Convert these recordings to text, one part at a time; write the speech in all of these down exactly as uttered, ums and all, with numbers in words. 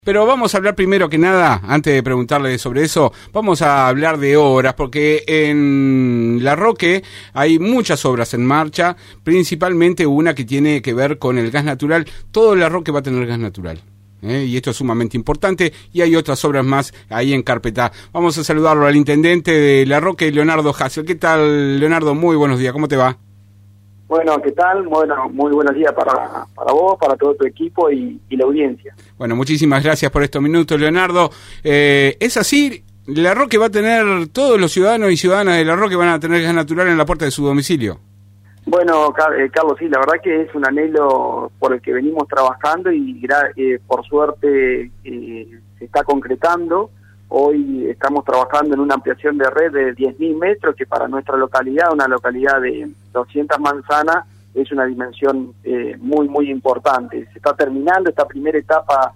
Pero vamos a hablar primero que nada, antes de preguntarle sobre eso, vamos a hablar de obras, porque en La Roque hay muchas obras en marcha, principalmente una que tiene que ver con el gas natural. Todo La Roque va a tener gas natural, ¿eh? Y esto es sumamente importante, y hay otras obras más ahí en carpeta. Vamos a saludarlo al intendente de La Roque, Leonardo Hassel. ¿Qué tal, Leonardo? Muy buenos días, ¿cómo te va? Bueno, ¿qué tal? Bueno, muy buenos días para, para vos, para todo tu equipo y, y la audiencia. Bueno, muchísimas gracias por estos minutos, Leonardo. Eh, ¿Es así? ¿La Roque va a tener, todos los ciudadanos y ciudadanas de La Roque van a tener gas natural en la puerta de su domicilio? Bueno, Carlos, sí, la verdad que es un anhelo por el que venimos trabajando y eh, por suerte eh, se está concretando. Hoy estamos trabajando en una ampliación de red de diez mil metros, que para nuestra localidad, una localidad de doscientas manzanas, es una dimensión eh, muy, muy importante. Se está terminando esta primera etapa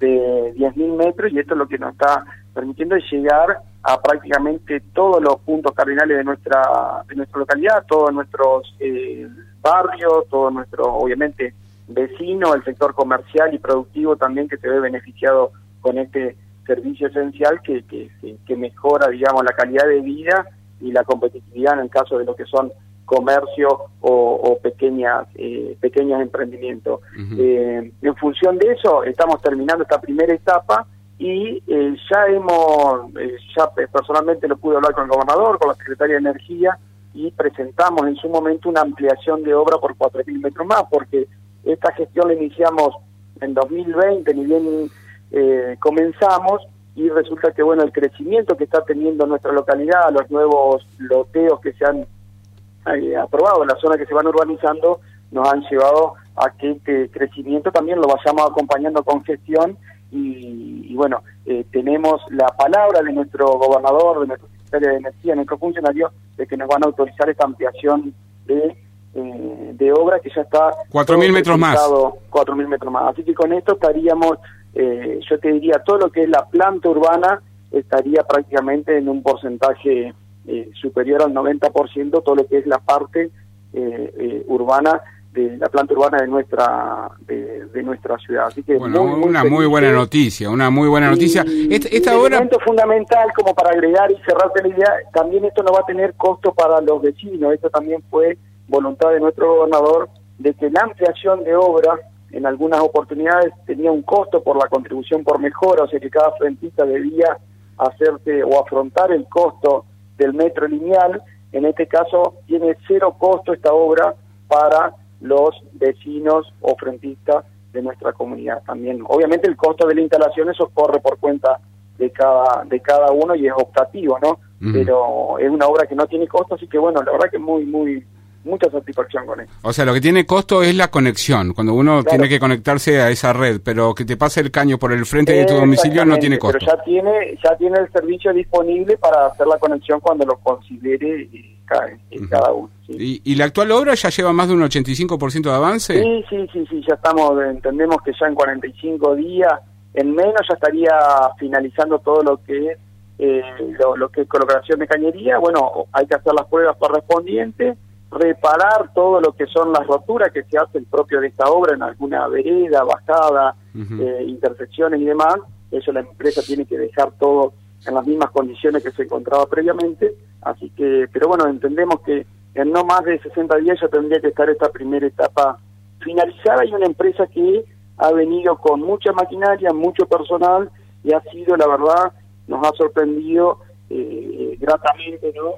de diez mil metros y esto es lo que nos está permitiendo llegar a prácticamente todos los puntos cardinales de nuestra de nuestra localidad, todos nuestros eh, barrios, todos nuestros, obviamente, vecinos, el sector comercial y productivo también que se ve beneficiado con este servicio esencial que, que, que mejora, digamos, la calidad de vida y la competitividad en el caso de lo que son comercio o, o pequeñas eh, pequeños emprendimientos. Uh-huh. Eh, en función de eso, estamos terminando esta primera etapa y eh, ya hemos, eh, ya personalmente lo pude hablar con el gobernador, con la secretaria de Energía, y presentamos en su momento una ampliación de obra por cuatro mil metros más, porque esta gestión la iniciamos en dos mil veinte, ni bien Eh, comenzamos, y resulta que bueno, el crecimiento que está teniendo nuestra localidad, los nuevos loteos que se han eh, aprobado en la zona que se van urbanizando, nos han llevado a que este crecimiento también lo vayamos acompañando con gestión y, y bueno, eh, tenemos la palabra de nuestro gobernador, de nuestro secretario de Energía, de nuestro funcionario, de que nos van a autorizar esta ampliación de eh, de obra que ya está cuatro mil metros más cuatro mil metros más, así que con esto estaríamos Eh, yo te diría, todo lo que es la planta urbana estaría prácticamente en un porcentaje eh, superior al noventa por ciento, todo lo que es la parte eh, eh, urbana, de la planta urbana de nuestra de, de nuestra ciudad. Así que bueno, muy, muy una feliz. muy buena noticia, una muy buena noticia. Y, esta esta y un hora... elemento fundamental, como para agregar y cerrarte la idea, también esto no va a tener costo para los vecinos. Esto también fue voluntad de nuestro gobernador, de que la ampliación de obra en algunas oportunidades tenía un costo por la contribución por mejora, o sea que cada frentista debía hacerse o afrontar el costo del metro lineal. En este caso tiene cero costo esta obra para los vecinos o frentistas de nuestra comunidad también. Obviamente el costo de la instalación, eso corre por cuenta de cada de cada uno y es optativo, ¿no? Uh-huh. Pero es una obra que no tiene costo, así que bueno, la verdad que muy, muy... mucha satisfacción con eso. O sea, lo que tiene costo es la conexión, cuando uno claro. tiene que conectarse a esa red, pero que te pase el caño por el frente de tu domicilio no tiene costo. Pero ya tiene ya tiene el servicio disponible para hacer la conexión cuando lo considere cada, uh-huh. cada uno. ¿Sí? ¿Y, ¿Y la actual obra ya lleva más de un ochenta y cinco por ciento de avance? Sí, sí, sí, sí, ya estamos, entendemos que ya en cuarenta y cinco días, en menos ya estaría finalizando todo lo que es eh, lo, lo que es colocación de cañería. Bueno, hay que hacer las pruebas correspondientes, reparar todo lo que son las roturas que se hacen propio de esta obra en alguna vereda, bajada, uh-huh. eh, intersecciones y demás. Eso la empresa tiene que dejar todo en las mismas condiciones que se encontraba previamente. Así que, pero bueno, entendemos que en no más de sesenta días ya tendría que estar esta primera etapa finalizada. Hay una empresa que ha venido con mucha maquinaria, mucho personal, y ha sido, la verdad, nos ha sorprendido eh, gratamente, ¿no?,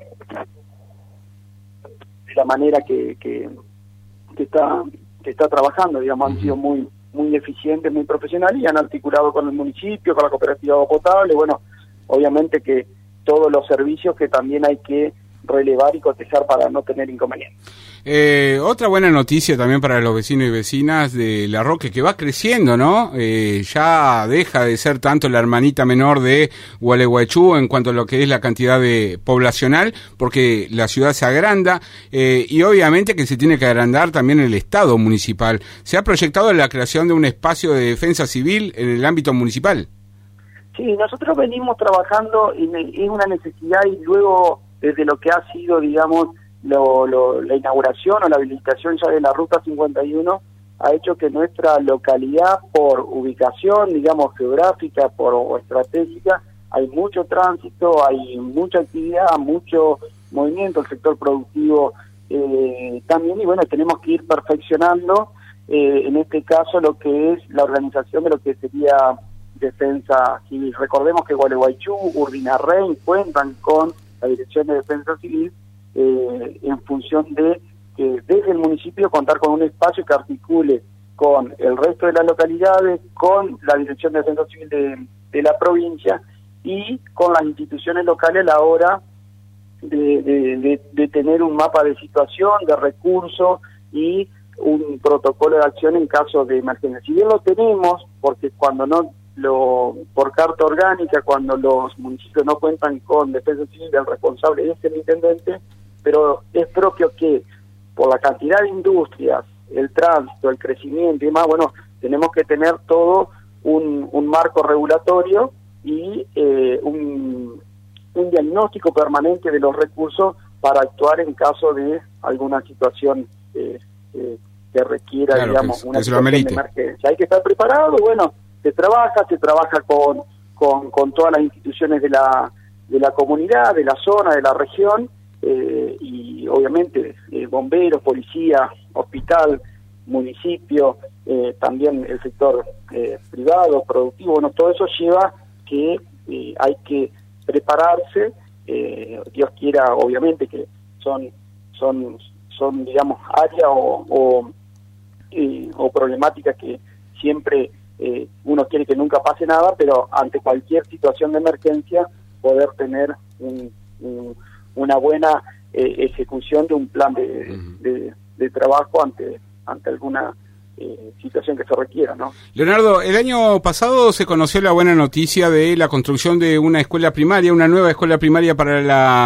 la manera que, que que está que está trabajando, digamos, han sido muy muy eficientes, muy profesionales y han articulado con el municipio, con la cooperativa de agua potable, bueno, obviamente que todos los servicios que también hay que relevar y cotejar para no tener inconvenientes. Eh, otra buena noticia también para los vecinos y vecinas de La Roque, que va creciendo, ¿no? Eh, ya deja de ser tanto la hermanita menor de Gualeguaychú en cuanto a lo que es la cantidad de poblacional, porque la ciudad se agranda eh, y obviamente que se tiene que agrandar también el Estado municipal. ¿Se ha proyectado la creación de un espacio de defensa civil en el ámbito municipal? Sí, nosotros venimos trabajando en, en una necesidad y luego desde lo que ha sido, digamos, lo, lo, la inauguración o la habilitación ya de la Ruta cincuenta y uno, ha hecho que nuestra localidad, por ubicación, digamos, geográfica por, o estratégica, hay mucho tránsito, hay mucha actividad, mucho movimiento, el sector productivo eh, también, y bueno, tenemos que ir perfeccionando, eh, en este caso, lo que es la organización de lo que sería defensa civil. Recordemos que Gualeguaychú, Urdinarrey cuentan con la Dirección de Defensa Civil eh, en función de que desde el municipio contar con un espacio que articule con el resto de las localidades, con la Dirección de Defensa Civil de, de la provincia y con las instituciones locales a la hora de, de, de, de tener un mapa de situación, de recursos y un protocolo de acción en caso de emergencia. Si bien lo tenemos, porque cuando no lo por carta orgánica, cuando los municipios no cuentan con defensa civil, el responsable es el intendente, pero es propio que por la cantidad de industrias, el tránsito, el crecimiento y demás, bueno, tenemos que tener todo un, un marco regulatorio y eh, un, un diagnóstico permanente de los recursos para actuar en caso de alguna situación eh, eh, que requiera, claro, digamos, que, una que situación de emergencia. Hay que estar preparado, bueno, se trabaja, se trabaja con, con, con todas las instituciones de la, de la comunidad, de la zona, de la región, eh, y obviamente eh, bomberos, policía, hospital, municipio, eh, también el sector eh, privado, productivo, bueno, todo eso lleva que eh, hay que prepararse, eh, Dios quiera, obviamente, que son, son, son digamos, áreas o, o, eh, o problemáticas que siempre eh, uno quiere que nunca pase nada, pero ante cualquier situación de emergencia poder tener un, un, una buena eh, ejecución de un plan de, uh-huh. de, de trabajo ante, ante alguna Eh, situación que se requiera, ¿no? Leonardo, el año pasado se conoció la buena noticia de la construcción de una escuela primaria, una nueva escuela primaria para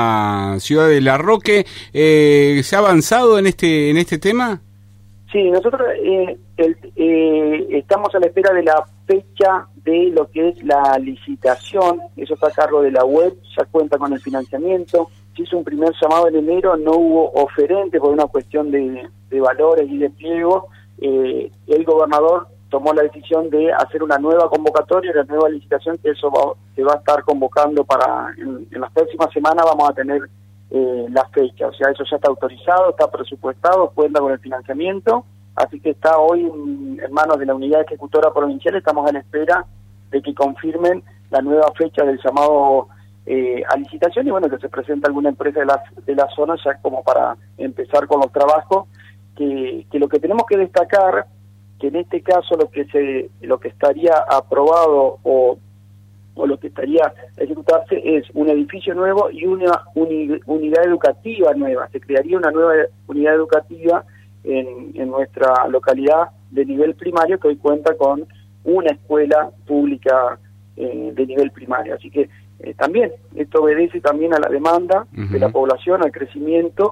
la ciudad de La Roque. Eh, ¿Se ha avanzado en este en este tema? Sí, nosotros eh, el, eh, estamos a la espera de la fecha de lo que es la licitación. Eso está a cargo de la web, ya cuenta con el financiamiento. Se hizo un primer llamado en enero, no hubo oferente por una cuestión de, de valores y de pliego. Eh, el gobernador tomó la decisión de hacer una nueva convocatoria, una nueva licitación, que eso va, se va a estar convocando para, en, en las próximas semanas vamos a tener eh, la fecha, o sea, eso ya está autorizado, está presupuestado, cuenta con el financiamiento, así que está hoy en, en manos de la unidad ejecutora provincial, estamos a la espera de que confirmen la nueva fecha del llamado eh, a licitación y bueno, que se presente alguna empresa de la, de la zona ya como para empezar con los trabajos. Que, que lo que tenemos que destacar, que en este caso lo que se lo que estaría aprobado o, o lo que estaría a ejecutarse es un edificio nuevo y una uni, unidad educativa nueva. Se crearía una nueva unidad educativa en, en nuestra localidad de nivel primario que hoy cuenta con una escuela pública eh, de nivel primario. Así que eh, también esto obedece también a la demanda uh-huh. de la población, al crecimiento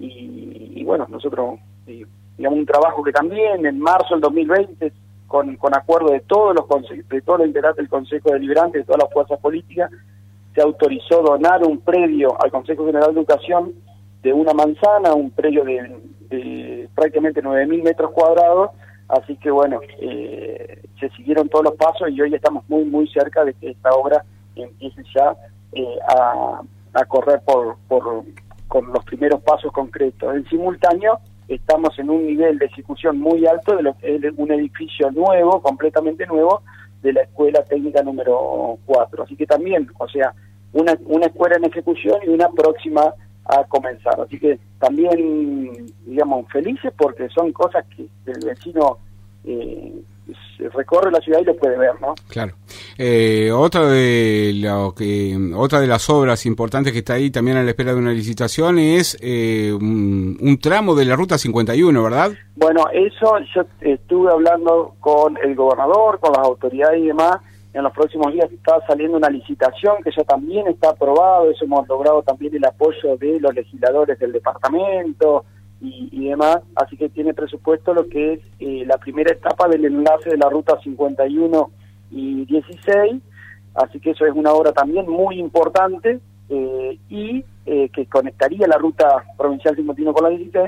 y, y bueno, nosotros... Y, digamos, un trabajo que también en marzo del dos mil veinte, con, con acuerdo de todos los de todos los integrantes del Consejo Deliberante, de todas las fuerzas políticas, se autorizó donar un predio al Consejo General de Educación de una manzana, un predio de, de prácticamente nueve mil metros cuadrados, así que bueno, eh, se siguieron todos los pasos y hoy estamos muy muy cerca de que esta obra empiece ya eh, a, a correr por, por con los primeros pasos concretos. En simultáneo, estamos en un nivel de ejecución muy alto de lo que es un edificio nuevo, completamente nuevo, de la escuela técnica número cuatro. Así que también, o sea, una, una escuela en ejecución y una próxima a comenzar. Así que también, digamos, felices porque son cosas que el vecino eh, recorre la ciudad y lo puede ver, ¿no? Claro. Eh, otra de lo que otra de las obras importantes que está ahí también a la espera de una licitación es eh, un, un tramo de la ruta cincuenta y uno, ¿verdad? Bueno, eso yo estuve hablando con el gobernador, con las autoridades y demás. En los próximos días está saliendo una licitación que ya también está aprobado. Eso hemos logrado también el apoyo de los legisladores del departamento y, y demás, así que tiene presupuesto lo que es eh, la primera etapa del enlace de la ruta cincuenta y uno y dieciséis, así que eso es una obra también muy importante eh, y eh, que conectaría la ruta provincial cincuenta y uno con la dieciséis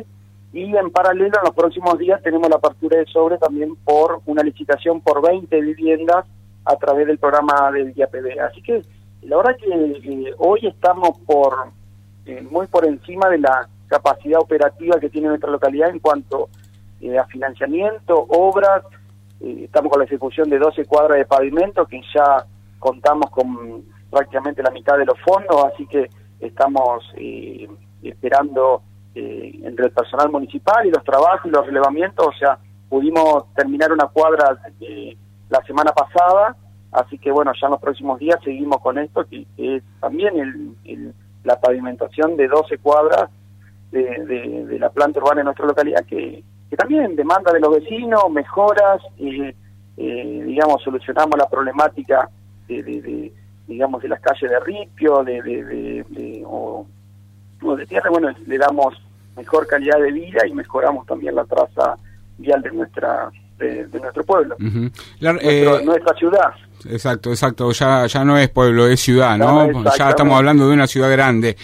y en paralelo en los próximos días tenemos la apertura de sobre también por una licitación por veinte viviendas a través del programa del I A P B. Así que la verdad que eh, hoy estamos por eh, muy por encima de la capacidad operativa que tiene nuestra localidad en cuanto eh, a financiamiento, obras. Eh, estamos con la ejecución de doce cuadras de pavimento que ya contamos con prácticamente la mitad de los fondos, así que estamos eh, esperando eh, entre el personal municipal y los trabajos y los relevamientos, o sea, pudimos terminar una cuadra eh, la semana pasada, así que bueno, ya en los próximos días seguimos con esto, que, que es también el, el, la pavimentación de doce cuadras de, de, de la planta urbana de nuestra localidad, que, que también demanda de los vecinos, mejoras, eh, eh, digamos, solucionamos la problemática de, de, de digamos, de las calles de ripio, de, de, de, de o, o de tierra, bueno, le damos mejor calidad de vida y mejoramos también la traza vial de nuestra de, de nuestro pueblo, uh-huh. la, Nuestro, eh, nuestra ciudad. Exacto, exacto, ya ya no es pueblo, es ciudad, ¿no? no ya estamos hablando de una ciudad grande.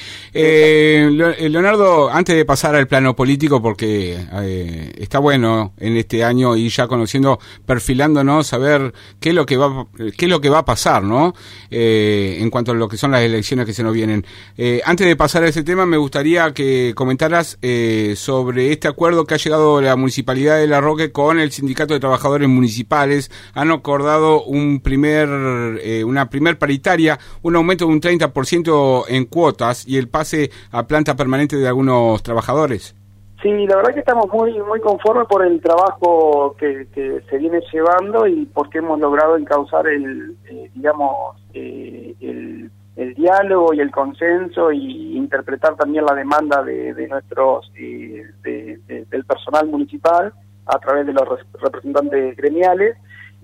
Eh, Leonardo, antes de pasar al plano político, porque eh, está bueno en este año y ya conociendo, perfilándonos, saber qué es lo que va qué es lo que va a pasar, ¿no? Eh, en cuanto a lo que son las elecciones que se nos vienen. Eh, antes de pasar a ese tema, me gustaría que comentaras eh, sobre este acuerdo que ha llegado la Municipalidad de La Roque con el Sindicato de Trabajadores Municipales. Han acordado un primer Eh, una primer paritaria, un aumento de un treinta por ciento en cuotas y el pase a planta permanente de algunos trabajadores. Sí, la verdad que estamos muy muy conformes por el trabajo que, que se viene llevando y porque hemos logrado encauzar el, eh, digamos, eh, el, el diálogo y el consenso y interpretar también la demanda de, de nuestros eh, de, de, del personal municipal a través de los representantes gremiales.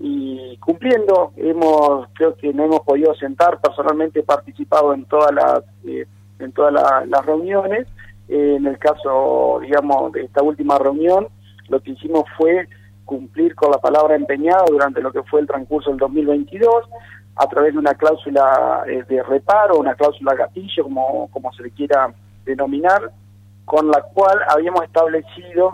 Y cumpliendo, hemos creo que no hemos podido sentar, personalmente he participado en todas las eh, en todas la, las reuniones. Eh, en el caso, digamos, de esta última reunión, lo que hicimos fue cumplir con la palabra empeñada durante lo que fue el transcurso del dos mil veintidós, a través de una cláusula eh, de reparo, una cláusula gatillo, como, como se le quiera denominar, con la cual habíamos establecido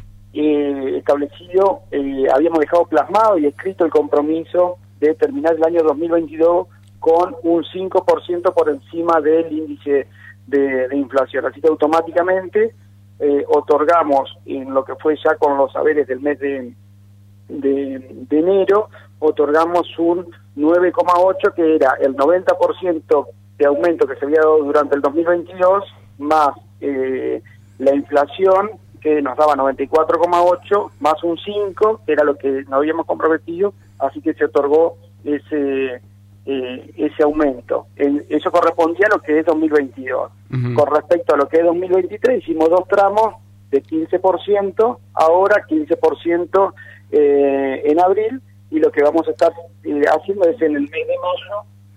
Eh, establecido, eh, habíamos dejado plasmado y escrito el compromiso de terminar el año dos mil veintidós con un cinco por ciento por encima del índice de, de inflación. Así que automáticamente eh, otorgamos en lo que fue ya con los saberes del mes de, de, de enero, otorgamos un nueve coma ocho, que era el noventa por ciento de aumento que se había dado durante el dos mil veintidós, más eh, la inflación, que nos daba noventa y cuatro coma ocho, más un cinco, que era lo que nos habíamos comprometido, así que se otorgó ese eh, ese aumento. En, eso correspondía a lo que es dos mil veintidós. Uh-huh. Con respecto a lo que es dos mil veintitrés, hicimos dos tramos de quince por ciento, ahora quince por ciento eh, en abril, y lo que vamos a estar eh, haciendo es en el mes de mayo,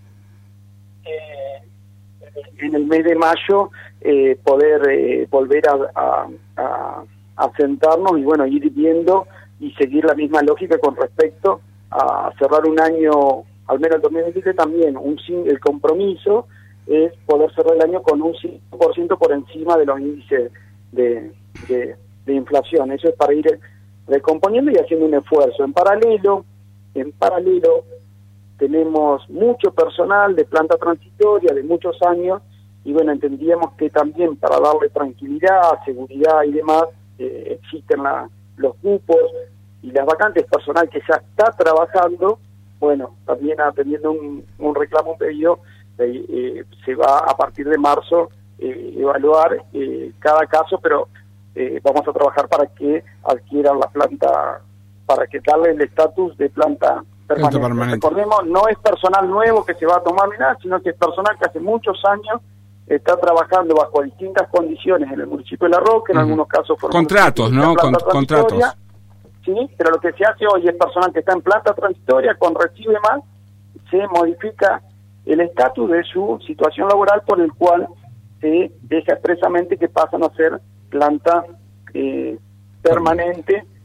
eh, en el mes de mayo eh, poder eh, volver a, a, a, a sentarnos y bueno, ir viendo y seguir la misma lógica con respecto a cerrar un año, al menos el dos mil veintitrés también, un el compromiso es poder cerrar el año con un cinco por ciento por encima de los índices de, de, de inflación. Eso es para ir recomponiendo y haciendo un esfuerzo. En paralelo, en paralelo, tenemos mucho personal de planta transitoria de muchos años y bueno, entendíamos que también para darle tranquilidad, seguridad y demás, eh, existen la, los cupos y las vacantes personal que ya está trabajando. Bueno, también atendiendo un, un reclamo, un pedido, eh, eh, se va a partir de marzo eh, evaluar eh, cada caso, pero eh, vamos a trabajar para que adquieran la planta, para que darle el estatus de planta permanente. permanente. Recordemos, no es personal nuevo que se va a tomar ni nada, sino que es personal que hace muchos años está trabajando bajo distintas condiciones en el municipio de La Roque, en uh-huh. algunos casos fueron contratos, ¿no? Con, contratos. Sí, pero lo que se hace hoy es personal que está en planta transitoria, con recibe más, se modifica el estatus de su situación laboral, por el cual se deja expresamente que pasan a ser planta eh, permanente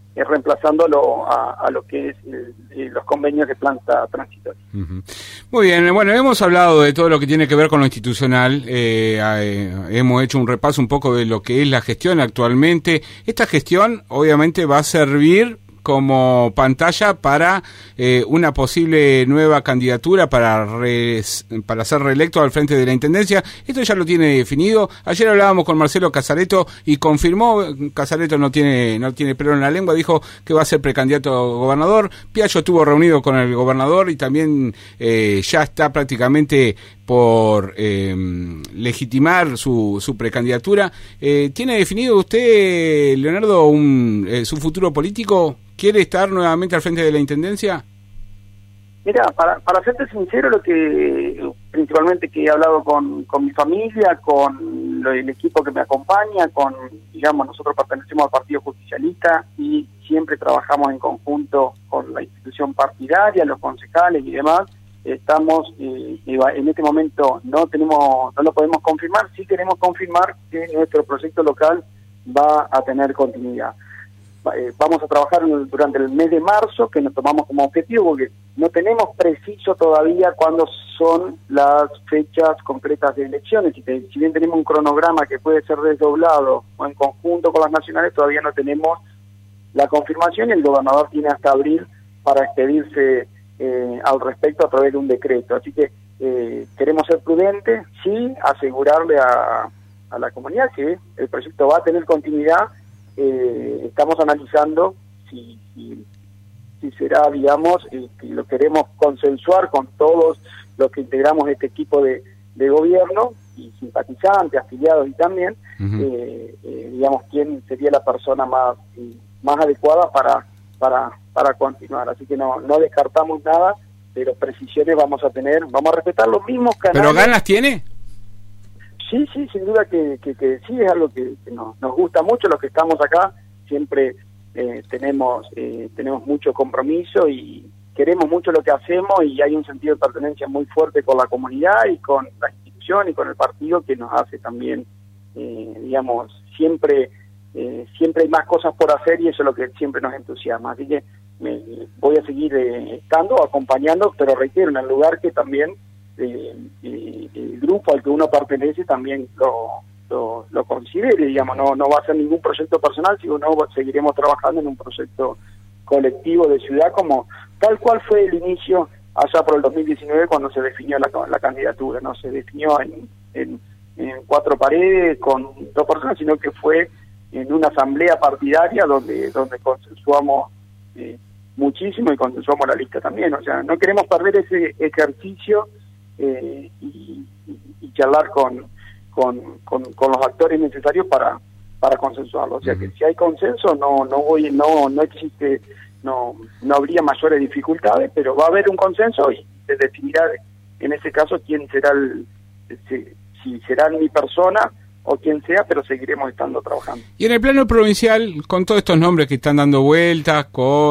eh, reemplazándolo a, a lo que es el, el, los convenios de planta transitoria. Uh-huh. Muy bien, bueno, hemos hablado de todo lo que tiene que ver con lo institucional, eh, eh, hemos hecho un repaso un poco de lo que es la gestión actualmente. Esta gestión obviamente va a servir como pantalla para eh, una posible nueva candidatura para re, para ser reelecto al frente de la Intendencia. Esto ya lo tiene definido. Ayer hablábamos con Marcelo Casareto y confirmó, Casareto no tiene no tiene pelo en la lengua, dijo que va a ser precandidato a gobernador. Piaggio estuvo reunido con el gobernador y también eh, ya está prácticamente por eh, legitimar su, su precandidatura. Eh, ¿Tiene definido usted, Leonardo, un, eh, su futuro político? ¿Quiere estar nuevamente al frente de la Intendencia? Mira, para, para serte sincero, lo que principalmente que he hablado con, con mi familia, con lo, el equipo que me acompaña, con, digamos, nosotros pertenecemos al Partido Justicialista y siempre trabajamos en conjunto con la institución partidaria, los concejales y demás. Estamos, eh, en este momento no tenemos, no lo podemos confirmar, sí queremos confirmar que nuestro proyecto local va a tener continuidad. Eh, vamos a trabajar en, durante el mes de marzo, que nos tomamos como objetivo, porque no tenemos preciso todavía cuándo son las fechas concretas de elecciones. Si, te, si bien tenemos un cronograma que puede ser desdoblado o en conjunto con las nacionales, todavía no tenemos la confirmación y el gobernador tiene hasta abril para expedirse eh, al respecto a través de un decreto. Así que eh, queremos ser prudentes, sí, asegurarle a, a la comunidad que el proyecto va a tener continuidad. Eh, estamos analizando si, si, si será, digamos, eh, que lo queremos consensuar con todos los que integramos este equipo de, de gobierno y simpatizantes, afiliados y también, uh-huh. eh, eh, digamos, quién sería la persona más eh, más adecuada para para para continuar. Así que no no descartamos nada, pero precisiones vamos a tener, vamos a respetar los mismos canales. ¿Pero ganas tiene? Sí, sí, sin duda que, que, que sí, es algo que, que nos, nos gusta mucho. Los que estamos acá siempre eh, tenemos eh, tenemos mucho compromiso y queremos mucho lo que hacemos y hay un sentido de pertenencia muy fuerte con la comunidad y con la institución y con el partido que nos hace también, eh, digamos, siempre eh, siempre hay más cosas por hacer y eso es lo que siempre nos entusiasma. Así que me, voy a seguir eh, estando, acompañando, pero reitero, en el lugar que también Eh, eh, el grupo al que uno pertenece también lo, lo, lo considere, digamos, no no va a ser ningún proyecto personal, sino no seguiremos trabajando en un proyecto colectivo de ciudad, como tal cual fue el inicio allá por el dos mil diecinueve cuando se definió la, la candidatura. No se definió en, en, en cuatro paredes con dos personas, sino que fue en una asamblea partidaria donde donde consensuamos eh, muchísimo y consensuamos la lista también. O sea, no queremos perder ese ejercicio Eh, y, y, y charlar con, con, con, con los actores necesarios para para consensuarlo. O sea que si hay consenso no no voy no no existe no no habría mayores dificultades, pero va a haber un consenso y se definirá en ese caso quién será el si, si será mi persona o quien sea, pero seguiremos estando trabajando. Y en el plano provincial, con todos estos nombres que están dando vueltas,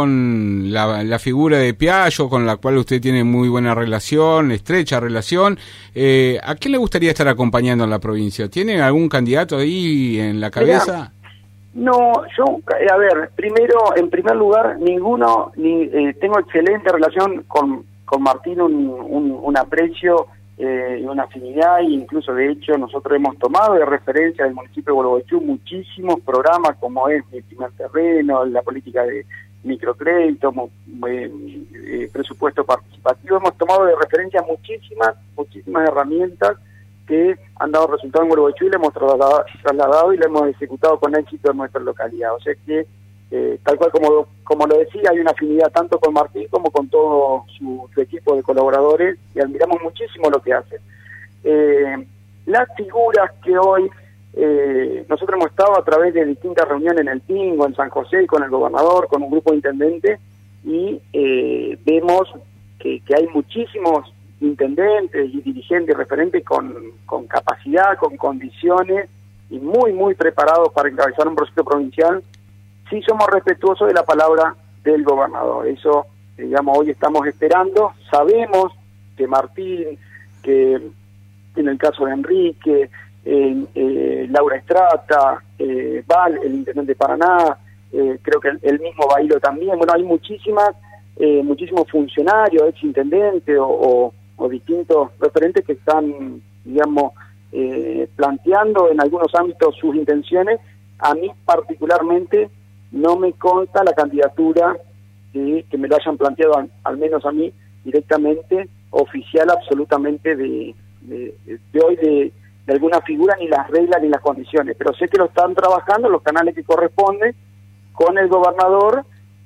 con la, la figura de Piaggio, con la cual usted tiene muy buena relación, estrecha relación, eh, ¿a quién le gustaría estar acompañando en la provincia? ¿Tiene algún candidato ahí en la cabeza? Mirá, no, yo, a ver, primero, en primer lugar, ninguno, ni eh, tengo excelente relación con, con Martín, un, un, un aprecio y eh, una afinidad, e incluso de hecho nosotros hemos tomado de referencia del municipio de Gualeguaychú muchísimos programas como es Mi Primer Terreno, la política de microcrédito, eh, eh, presupuesto participativo. Hemos tomado de referencia muchísimas, muchísimas herramientas que han dado resultados en Gualeguaychú y le hemos trasladado, trasladado y le hemos ejecutado con éxito en nuestra localidad. O sea que Eh, tal cual como como lo decía, hay una afinidad tanto con Martín como con todo su, su equipo de colaboradores y admiramos muchísimo lo que hacen. Eh, las figuras que hoy eh, nosotros hemos estado a través de distintas reuniones en el Tingo, en San José, con el gobernador, con un grupo de intendentes, y eh, vemos que, que hay muchísimos intendentes y dirigentes referentes con, con capacidad, con condiciones y muy, muy preparados para encabezar un proyecto provincial. Sí somos respetuosos de la palabra del gobernador, eso, digamos, hoy estamos esperando. Sabemos que Martín, que en el caso de Enrique, eh, eh, Laura Estrata, eh, Val, el intendente de Paraná, eh, creo que el, el mismo Bailo también. Bueno, hay muchísimas, eh, muchísimos funcionarios, ex intendentes o, o, o distintos referentes que están, digamos, eh, planteando en algunos ámbitos sus intenciones. A mí particularmente no me consta la candidatura eh, que me lo hayan planteado, al, al menos a mí, directamente, oficial absolutamente de, de, de hoy, de, de alguna figura, ni las reglas ni las condiciones. Pero sé que lo están trabajando los canales que corresponden con el gobernador,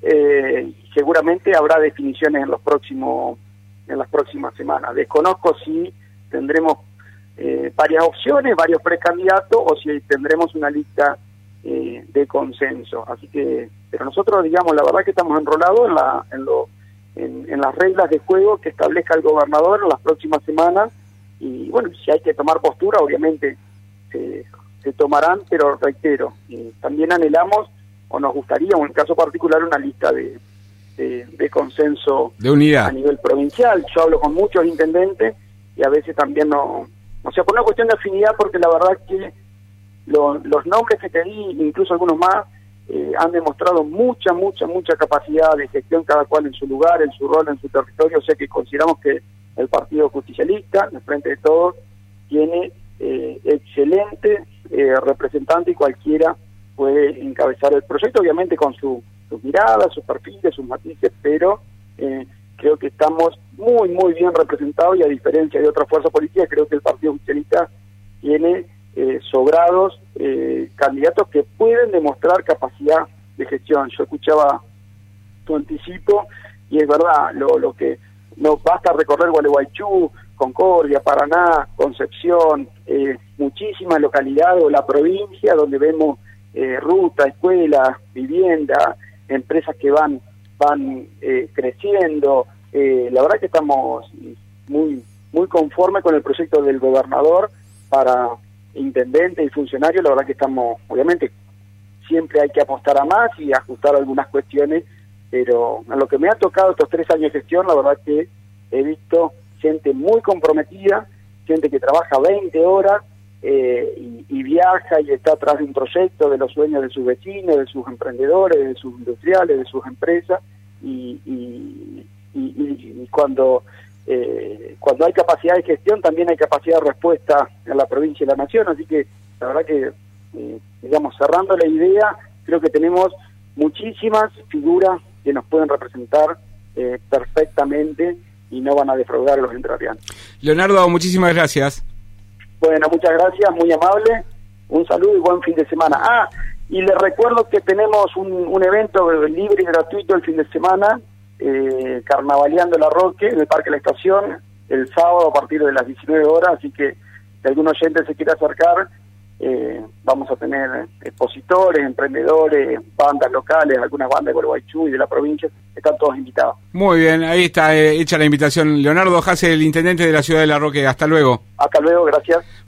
eh, y seguramente habrá definiciones en los próximos en las próximas semanas. Desconozco si tendremos eh, varias opciones, varios precandidatos, o si tendremos una lista eh, de consenso. Así que, pero nosotros, digamos, la verdad que estamos enrolados en, la, en, lo, en, en las reglas de juego que establezca el gobernador en las próximas semanas, y bueno, si hay que tomar postura, obviamente se, se tomarán, pero reitero, eh, también anhelamos, o nos gustaría, o en el caso particular, una lista de, de, de consenso de unidad a nivel provincial. Yo hablo con muchos intendentes y a veces también no, o sea, por una cuestión de afinidad, porque la verdad que lo, los nombres que te di, incluso algunos más, eh, han demostrado mucha, mucha, mucha capacidad de gestión, cada cual en su lugar, en su rol, en su territorio. O sea que consideramos que el Partido Justicialista, en frente de todos, tiene eh, excelente eh, representante, y cualquiera puede encabezar el proyecto, obviamente con su, sus miradas, sus perfiles, sus matices, pero eh, creo que estamos muy, muy bien representados, y a diferencia de otras fuerzas políticas, creo que el Partido Justicialista tiene eh, sobrados eh, candidatos que pueden demostrar capacidad de gestión. Yo escuchaba tu anticipo, y es verdad, lo, lo que no basta recorrer Gualeguaychú, Concordia, Paraná, Concepción, eh, muchísimas localidades o la provincia donde vemos eh, ruta, escuela, vivienda, empresas que van van eh, creciendo. Eh, la verdad que estamos muy muy conformes con el proyecto del gobernador para intendente y funcionarios. La verdad que estamos, obviamente, siempre hay que apostar a más y ajustar algunas cuestiones, pero a lo que me ha tocado estos tres años de gestión, la verdad que he visto gente muy comprometida, gente que trabaja veinte horas eh, y, y viaja y está atrás de un proyecto, de los sueños de sus vecinos, de sus emprendedores, de sus industriales, de sus empresas, y, y, y, y, y cuando eh, cuando hay capacidad de gestión, también hay capacidad de respuesta en la provincia y la nación. Así que la verdad que, eh, digamos, cerrando la idea, creo que tenemos muchísimas figuras que nos pueden representar eh, perfectamente y no van a defraudar a los entrerrianos. Leonardo, muchísimas gracias. Bueno, muchas gracias, muy amable, un saludo y buen fin de semana. Ah, y les recuerdo que tenemos un, un evento libre y gratuito el fin de semana, eh, Carnavaleando la Roque, en el Parque de la Estación, el sábado a partir de las diecinueve horas, así que si algún oyente se quiere acercar, eh, vamos a tener expositores, emprendedores, bandas locales, algunas bandas de Gualeguaychú y de la provincia, están todos invitados. Muy bien, ahí está eh, hecha la invitación. Leonardo Hasse, el intendente de la ciudad de La Roque, hasta luego. Hasta luego, gracias.